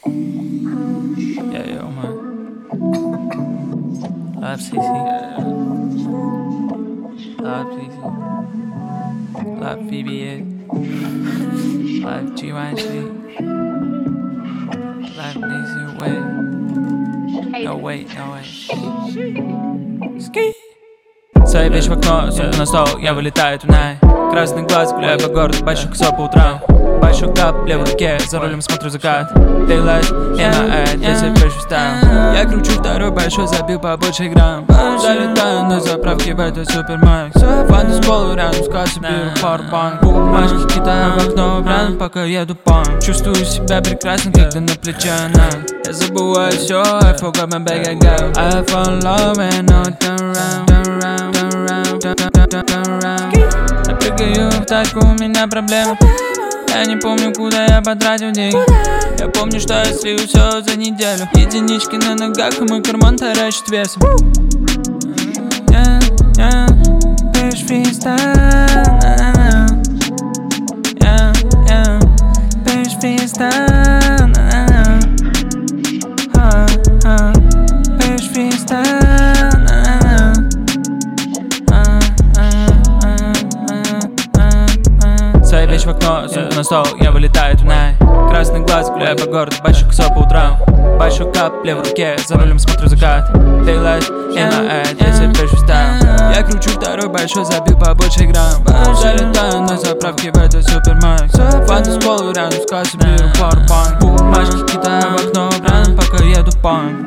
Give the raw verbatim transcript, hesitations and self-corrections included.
Yeah, yo, man. Live C C. Live C C. Live V B A. Live G Y N C. Live Nisi. Wait. No, wait, no, wait. Ski. Свои вещи в окно, сумку на стол, я вылетаю тунай. Красный глаз, гуляю по городу, большой кусок по утрам. Большой кап в левой руке, за рулем смотрю закат. Daylight, эн а эд, если пишу стайл. Я кручу второй большой, забил побольше грамм. Залетаю на заправке в этот супермаркет. Фанты с полу рядом с кассой, беру пауэрбанк. Бумажки кидаю в окно, рядом, пока еду панк. Чувствую себя прекрасно, когда на плече она. Я забываю все, I forgot my bag, I go. I fall in love and no turn around, turn around, turn around, turn around. Я прыгаю в тачку, у меня проблема. Я не помню, куда я потратил деньги. Я помню, что я слил все за неделю. Единички на ногах, и мой карман таращит весом. Yeah, yeah, bitch freestyle. Yeah, yeah, bitch freestyle. Uh, uh, bitch freestyle. Свои вещи в окно, сумку на стол, я вылетаю тунай. Красный глаз, гуляю по городу, большой кусок по утрам. Большой кап в левой руке, за рулем смотрю закат. Daylight, эн а эд, если пишу стайл. Я кручу второй большой, забил побольше грамм. Залетаю на заправке в этот супермаркет. Фанты с полу рядом с кассой, беру пауэрбанк. Бумажки кидаю в окно, рядом, пока еду панк.